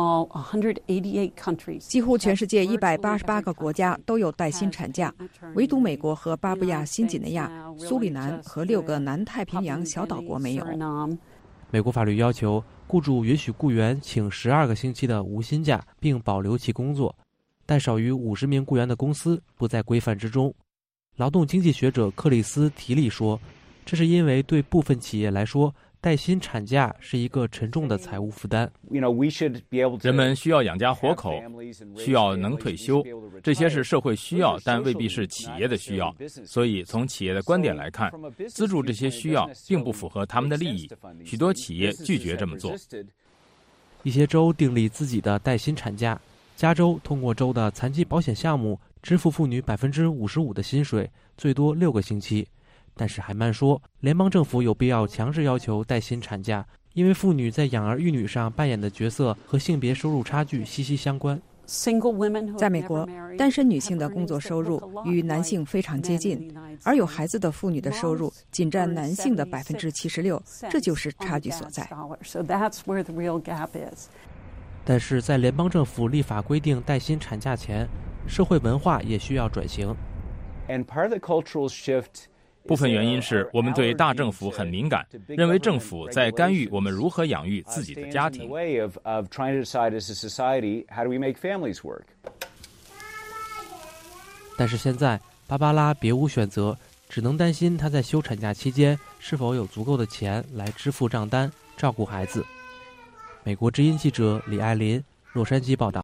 几乎全世界188个国家都有带薪产假，唯独美国和巴布亚新几内亚、苏里南和6个南太平洋小岛国没有。 美国法律要求雇主允许雇员请12个星期的无薪假，并保留其工作，但少于50名雇员的公司不在规范之中。劳动经济学者克里斯·提利说，这是因为对部分企业来说，带薪产假是一个沉重的财务负担。 人们需要养家活口，需要能退休，这些是社会需要，但未必是企业的需要。所以从企业的观点来看，资助这些需要并不符合他们的利益，许多企业拒绝这么做。 一些州订立自己的带薪产假，加州通过州的残疾保险项目支付妇女55%的薪水，最多6个星期。但是海曼说，联邦政府有必要强制要求带薪产假，因为妇女在养儿育女上扮演的角色和性别收入差距息息相关。 在美国，单身女性的工作收入与男性非常接近，而有孩子的妇女的收入仅占男性的76%，这就是差距所在。 但是在联邦政府立法规定带薪产假前，社会文化也需要转型。 部分原因是我们对大政府很敏感，认为政府在干预我们如何养育自己的家庭。 但是现在，芭芭拉别无选择，只能担心她在休产假期间是否有足够的钱来支付账单、照顾孩子。美国之音记者李爱林，洛杉矶报道。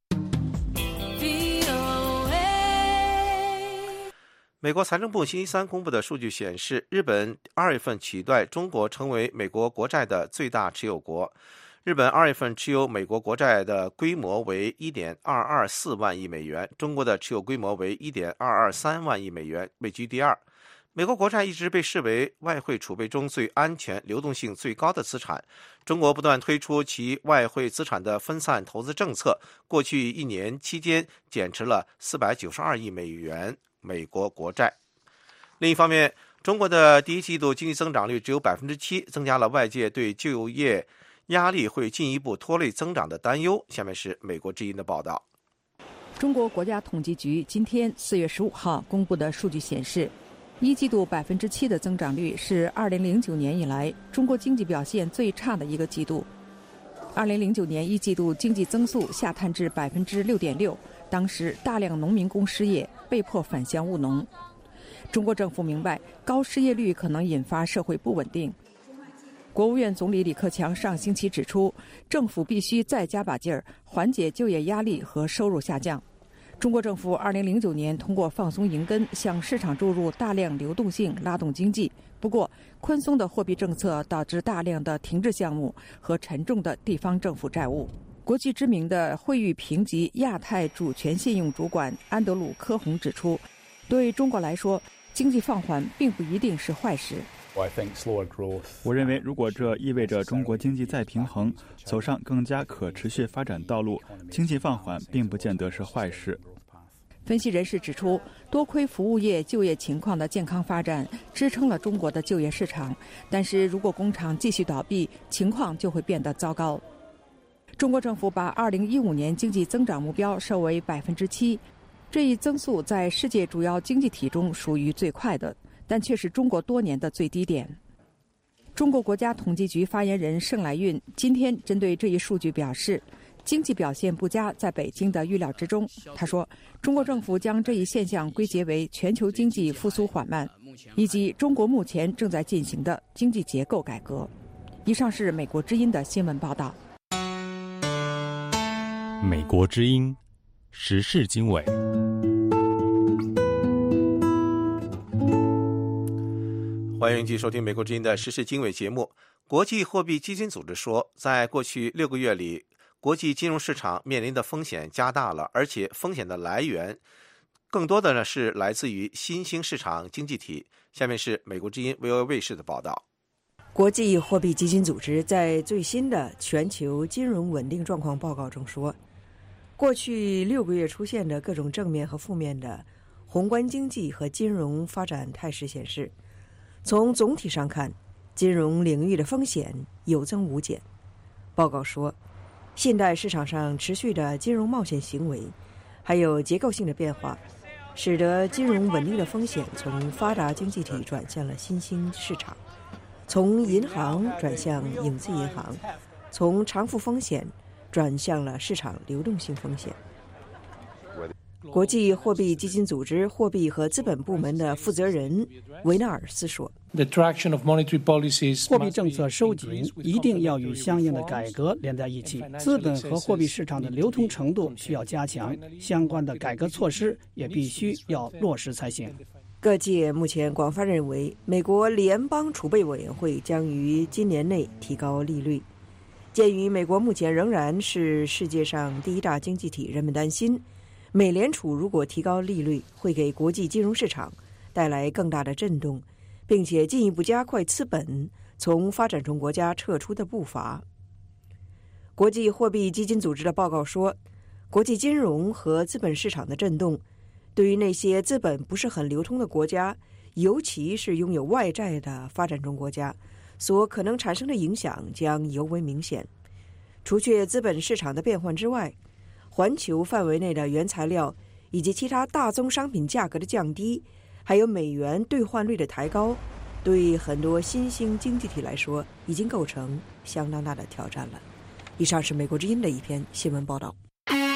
美国财政部星期三公布的数据显示，日本2月份取代中国成为美国国债的最大持有国。日本2月份持有美国国债的规模为 1.224 万亿美元，中国的持有规模为 1.223 万亿美元，位居第二。美国国债一直被视为外汇储备中最安全、流动性最高的资产。中国不断推出其外汇资产的分散投资政策，过去1年期间减持了492亿美元美国国债。另一方面，中国的第一季度经济增长率只有 7%， 增加了外界对就业压力会进一步拖累增长的担忧。下面是美国之音的报道。 中国国家统计局今天4月15号公布的数据显示，一季度 7% 的增长率是2009年以来中国经济表现最差的一个季度。2009年一季度经济增速下探至 6.6%， 当时大量农民工失业，被迫返乡务农。中国政府明白高失业率可能引发社会不稳定。国务院总理李克强上星期指出，政府必须再加把劲儿，缓解就业压力和收入下降。中国政府2009年通过放松银根，向市场注入大量流动性，拉动经济。不过，宽松的货币政策导致大量的停滞项目和沉重的地方政府债务。国际知名的惠誉评级亚太主权信用主管安德鲁·科洪指出，对中国来说，经济放缓并不一定是坏事。 我认为，如果这意味着中国经济再平衡，走上更加可持续发展道路，经济放缓并不见得是坏事。 分析人士指出，多亏服务业就业情况的健康发展，支撑了中国的就业市场。但是如果工厂继续倒闭，情况就会变得糟糕。中国政府把2015年经济增长目标设为 7%， 这一增速在世界主要经济体中属于最快的，但却是中国多年的最低点。中国国家统计局发言人盛来运今天针对这一数据表示，经济表现不佳在北京的预料之中。他说，中国政府将这一现象归结为全球经济复苏缓慢，以及中国目前正在进行的经济结构改革。以上是美国之音的新闻报道。 美国之音时事经纬。 欢迎继续收听美国之音的时事经纬节目。国际货币基金组织说，在过去6个月里，国际金融市场面临的风险加大了，而且风险的来源更多的是来自于新兴市场经济体。下面是美国之音 VOA 卫视的报道。 国际货币基金组织在最新的全球金融稳定状况报告中说，过去6个月出现的各种正面和负面的宏观经济和金融发展态势显示，从总体上看，金融领域的风险有增无减。报告说，现代市场上持续的金融冒险行为，还有结构性的变化，使得金融稳定的风险从发达经济体转向了新兴市场，从银行转向影子银行，从偿付风险转向了市场流动性风险。国际货币基金组织货币和资本部门的负责人维纳尔斯说， 货币政策收紧一定要与相应的改革连在一起，资本和货币市场的流通程度需要加强，相关的改革措施也必须要落实才行。 各界目前广泛认为，美国联邦储备委员会将于今年内提高利率。鉴于美国目前仍然是世界上第一大经济体，人们担心美联储如果提高利率，会给国际金融市场带来更大的震动，并且进一步加快资本从发展中国家撤出的步伐。国际货币基金组织的报告说，国际金融和资本市场的震动对于那些资本不是很流通的国家，尤其是拥有外债的发展中国家，所可能产生的影响将尤为明显。除却资本市场的变换之外，环球范围内的原材料以及其他大宗商品价格的降低， 还有美元兑换率的抬高，对很多新兴经济体来说已经构成相当大的挑战了。以上是美国之音的一篇新闻报道。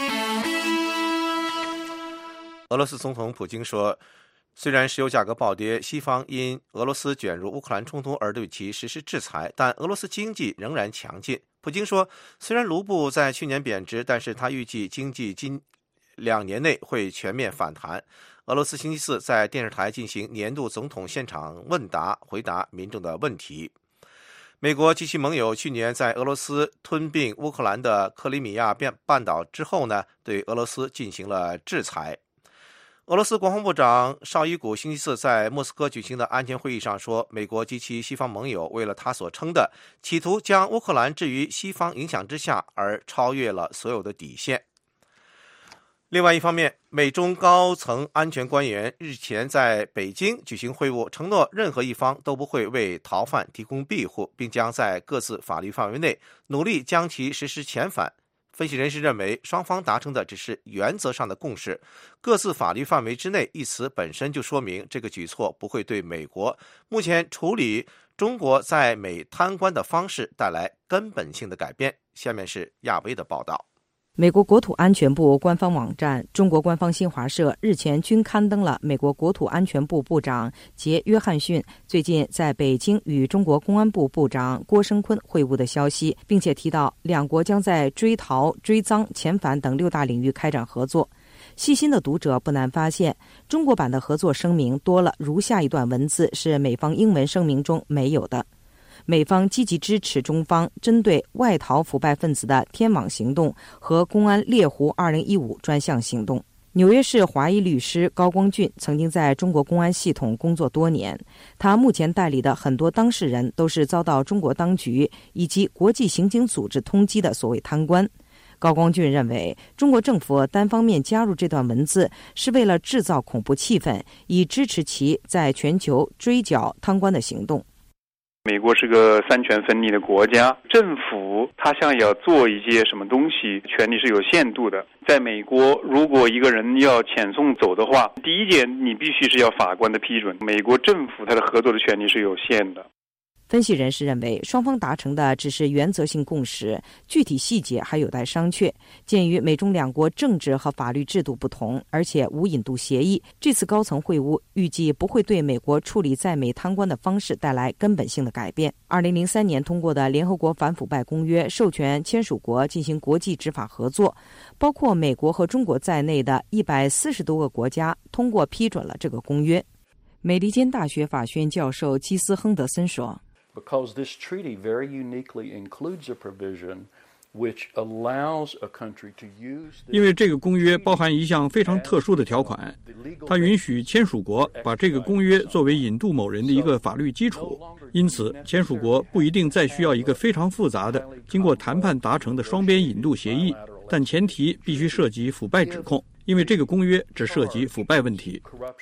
俄罗斯总统普京说，虽然石油价格暴跌，西方因俄罗斯卷入乌克兰冲突而对其实施制裁，但俄罗斯经济仍然强劲。普京说，虽然卢布在去年贬值，但是他预计经济近2年内会全面反弹。俄罗斯星期四在电视台进行年度总统现场问答，回答民众的问题。美国及其盟友去年在俄罗斯吞并乌克兰的克里米亚半岛之后呢，对俄罗斯进行了制裁。俄罗斯国防部长绍伊古星期四在莫斯科举行的安全会议上说，美国及其西方盟友为了他所称的企图将乌克兰置于西方影响之下而超越了所有的底线。另外一方面，美中高层安全官员日前在北京举行会晤，承诺任何一方都不会为逃犯提供庇护，并将在各自法律范围内努力将其实施遣返。分析人士认为，双方达成的只是原则上的共识，各自法律范围之内一词本身就说明这个举措不会对美国目前处理中国在美贪官的方式带来根本性的改变。下面是亚威的报道。 美国国土安全部官方网站、中国官方新华社日前均刊登了美国国土安全部部长杰·约翰逊最近在北京与中国公安部部长郭声琨会晤的消息，并且提到两国将在追逃、追赃、遣返等6大领域开展合作。细心的读者不难发现，中国版的合作声明多了如下一段文字，是美方英文声明中没有的。美方积极支持中方针对外逃腐败分子的天网行动和公安猎狐2015专项行动。纽约市华裔律师高光俊曾经在中国公安系统工作多年，他目前代理的很多当事人都是遭到中国当局以及国际刑警组织通缉的所谓贪官。高光俊认为，中国政府单方面加入这段文字是为了制造恐怖气氛，以支持其在全球追剿贪官的行动。 美国是个三权分立的国家，政府他想要做一些什么东西，权力是有限度的。在美国，如果一个人要遣送走的话，第一件你必须是要法官的批准。美国政府他的合作的权力是有限的。 分析人士认为，双方达成的只是原则性共识，具体细节还有待商榷。鉴于美中两国政治和法律制度不同，而且无引渡协议，这次高层会晤预计不会对美国处理在美贪官的方式带来根本性的改变。2003年通过的联合国反腐败公约授权签署国进行国际执法合作，包括美国和中国在内的140多个国家通过批准了这个公约。美利坚大学法学院教授基斯·亨德森说 ，Because this treaty very uniquely includes a provision which allows a country to use 因为这个公约包含一项非常特殊的条款，它允许签署国把这个公约作为引渡某人的一个法律基础，因此签署国不一定再需要一个非常复杂的经过谈判达成的双边引渡协议，但前提必须涉及腐败指控，因为这个公约只涉及腐败问题。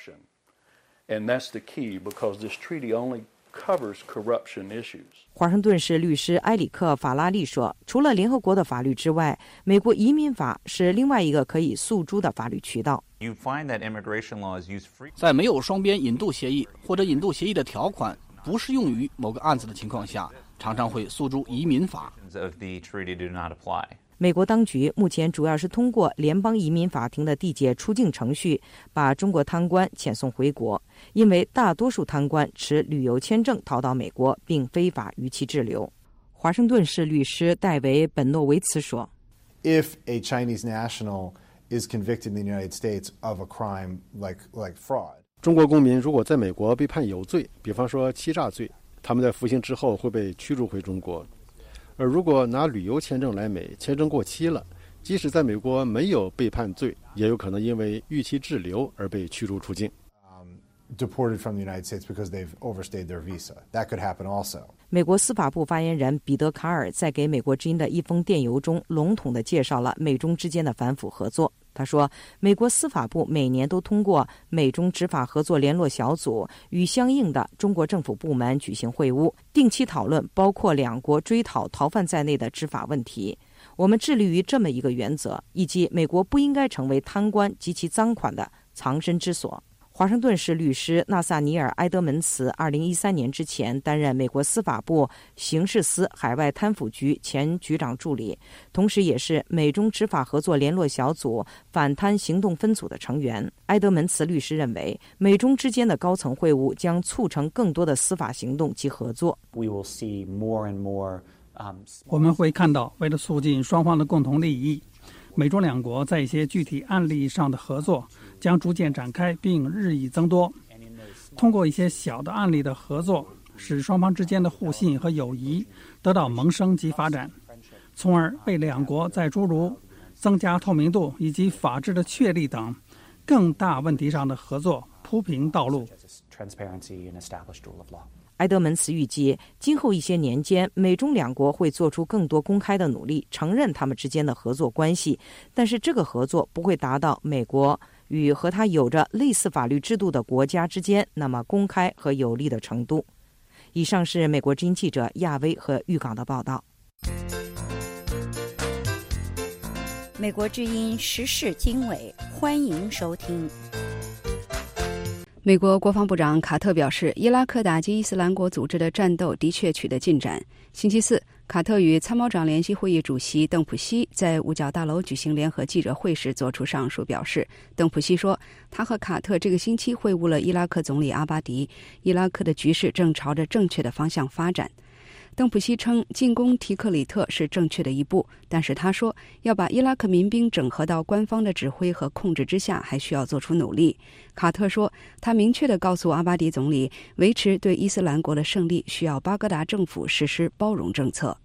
And that's the key, because this treaty only covers corruption issues. 华盛顿市律师埃里克·法拉利说，除了联合国的法律之外，美国移民法是另外一个可以诉诸的法律渠道。 在没有双边引渡协议或者引渡协议的条款不适用于某个案子的情况下，常常会诉诸移民法。 美国当局目前主要是通过联邦移民法庭的递解出境程序，把中国贪官遣送回国，因为大多数贪官持旅游签证逃到美国，并非法逾期滞留。华盛顿市律师戴维·本诺维茨说 ：“If a Chinese national is convicted in the United States of a crime like fraud， 中国公民如果在美国被判有罪，比方说欺诈罪，他们在服刑之后会被驱逐回中国。而如果拿旅游签证来美，签证过期了，即使在美国没有被判罪，也有可能因为逾期滞留而被驱逐出境。” Deported from the United States because they've overstayed their visa. That could happen also. 美国司法部发言人彼得·卡尔在给美国之音的一封电邮中笼统地介绍了美中之间的反腐合作。他说，美国司法部每年都通过美中执法合作联络小组与相应的中国政府部门举行会晤，定期讨论包括两国追讨逃犯在内的执法问题。我们致力于这么一个原则，以及美国不应该成为贪官及其赃款的藏身之所。 华盛顿市律师纳萨尼尔·埃德门茨2013年之前担任美国司法部刑事司海外贪腐局前局长助理，同时也是美中执法合作联络小组反贪行动分组的成员。埃德门茨律师认为，美中之间的高层会晤将促成更多的司法行动及合作。 我们会看到，为了促进双方的共同利益，美中两国在一些具体案例上的合作将逐渐展开并日益增多。通过一些小的案例的合作，使双方之间的互信和友谊得到萌生及发展，从而为两国在诸如增加透明度以及法治的确立等更大问题上的合作铺平道路。 埃德门茨预计，今后一些年间，美中两国会做出更多公开的努力，承认他们之间的合作关系，但是这个合作不会达到美国与和他有着类似法律制度的国家之间那么公开和有力的程度。以上是美国之音记者亚薇和玉港的报道。 美国之音时事经纬，欢迎收听。 美国国防部长卡特表示，伊拉克打击伊斯兰国组织的战斗的确取得进展。星期四，卡特与参谋长联席会议主席邓普西在五角大楼举行联合记者会时作出上述表示。邓普西说，他和卡特这个星期会晤了伊拉克总理阿巴迪，伊拉克的局势正朝着正确的方向发展。邓普西称进攻提克里特是正确的一步，但是他说要把伊拉克民兵整合到官方的指挥和控制之下还需要做出努力。卡特说，他明确地告诉阿巴迪总理，维持对伊斯兰国的胜利需要巴格达政府实施包容政策。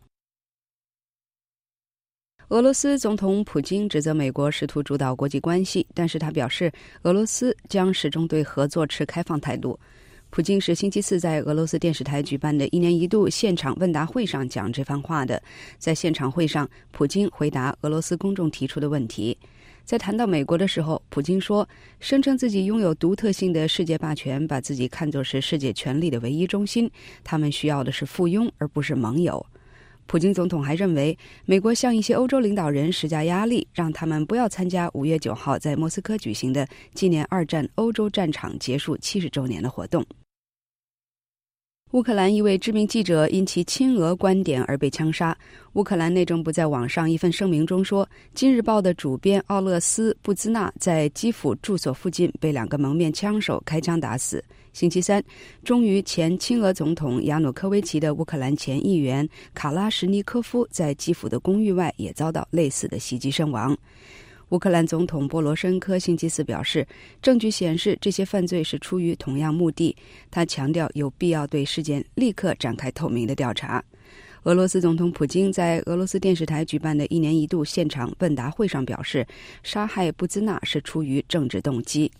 俄罗斯总统普京指责美国试图主导国际关系，但是他表示俄罗斯将始终对合作持开放态度。普京是星期四在俄罗斯电视台举办的一年一度现场问答会上讲这番话的。在现场会上，普京回答俄罗斯公众提出的问题。在谈到美国的时候，普京说，声称自己拥有独特性的世界霸权，把自己看作是世界权力的唯一中心，他们需要的是附庸而不是盟友。普京总统还认为，美国向一些欧洲领导人施加压力，让他们不要参加5月9号在莫斯科举行的纪念二战欧洲战场结束70周年的活动。乌克兰一位知名记者因其亲俄观点而被枪杀。乌克兰内政部在网上一份声明中说，《今日报》的主编奥勒斯·布兹纳在基辅住所附近被2个蒙面枪手开枪打死。星期三，忠于前亲俄总统亚努科维奇的乌克兰前议员卡拉什尼科夫在基辅的公寓外也遭到类似的袭击身亡。乌克兰总统波罗申科星期四表示，证据显示这些犯罪是出于同样目的。他强调有必要对事件立刻展开透明的调查。俄罗斯总统普京在俄罗斯电视台举办的一年一度现场问答会上表示，杀害布兹纳是出于政治动机。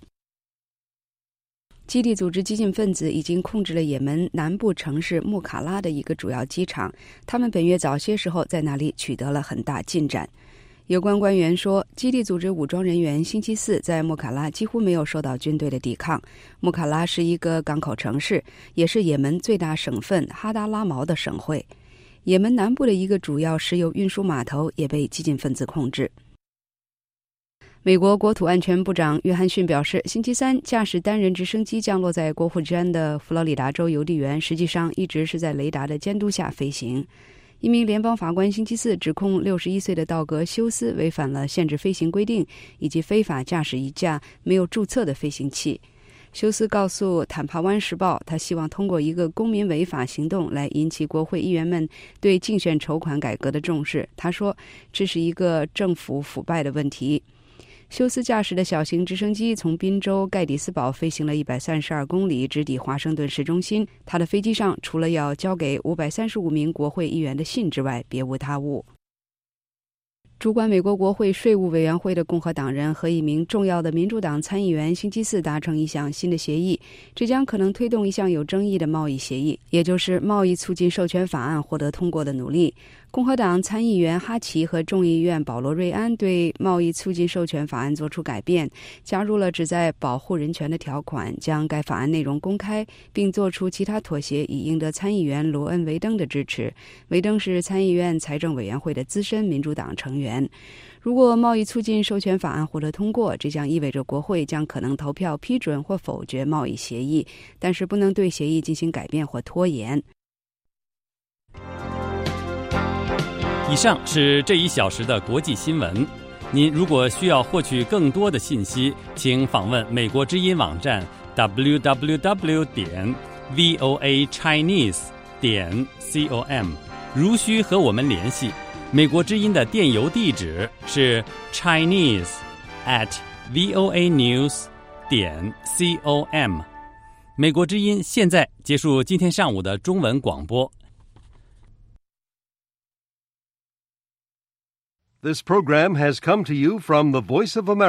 基地组织激进分子已经控制了也门南部城市穆卡拉的一个主要机场，他们本月早些时候在那里取得了很大进展。有关官员说，基地组织武装人员星期四在穆卡拉几乎没有受到军队的抵抗。穆卡拉是一个港口城市，也是也门最大省份哈达拉毛的省会。也门南部的一个主要石油运输码头也被激进分子控制。美国国土安全部长约翰逊表示，星期三驾驶单人直升机降落在国会山的佛罗里达州邮递员，实际上一直是在雷达的监督下飞行。一名联邦法官星期四指控61岁的道格·休斯违反了限制飞行规定，以及非法驾驶一架没有注册的飞行器。休斯告诉坦帕湾时报，他希望通过一个公民违法行动来引起国会议员们对竞选筹款改革的重视。他说，这是一个政府腐败的问题。休斯驾驶的小型直升机从宾州盖蒂斯堡飞行了132公里，直抵华盛顿市中心。他的飞机上除了要交给535名国会议员的信之外，别无他物。主管美国国会税务委员会的共和党人和一名重要的民主党参议员星期四达成一项新的协议，这将可能推动一项有争议的贸易协议，也就是贸易促进授权法案获得通过的努力。 共和党参议员哈奇和众议院保罗·瑞安对贸易促进授权法案作出改变，加入了旨在保护人权的条款，将该法案内容公开，并做出其他妥协，以赢得参议员罗恩·维登的支持。维登是参议院财政委员会的资深民主党成员。如果贸易促进授权法案获得通过，这将意味着国会将可能投票批准或否决贸易协议，但是不能对协议进行改变或拖延。 以上是这1小时的国际新闻。您如果需要获取更多的信息，请访问美国之音网站 www.voachinese.com。如需和我们联系，美国之音的电邮地址是 chinese@voanews.com。美国之音现在结束今天上午的中文广播。 This program has come to you from the Voice of America.